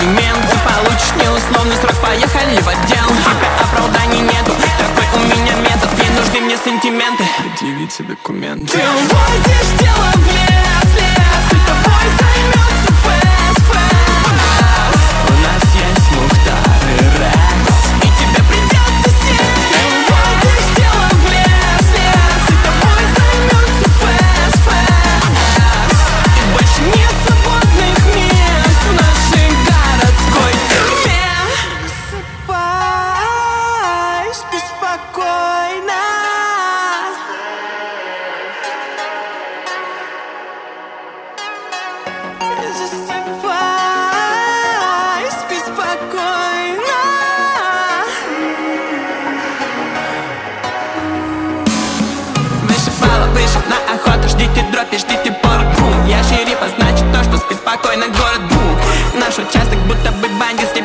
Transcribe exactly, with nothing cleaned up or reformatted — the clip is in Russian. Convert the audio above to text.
абонемент. Ты получишь неусловный срок, поехали в отдел. Тебе оправданий нету, такой у меня метод. Не нужны мне сантименты, предъявите документы. Ты увозишь дело в лес, лес, и тобой займется фэс, фэс. У нас есть Мухтар и Рекс, и тебе придется сесть. Ты увозишь дело в лес, лес, и тобой займется фэс, фэс. И больше нет свободных мест в нашей городской тюрьме. Засыпай, спи спокойно. Засыпай, спи спокойно. Вышибала, вышиб на охоту, ждите дропи, ждите порох, бум. Я шериф, а значит то, что спи спокойно, город бум. Наш участок будто бы бандитский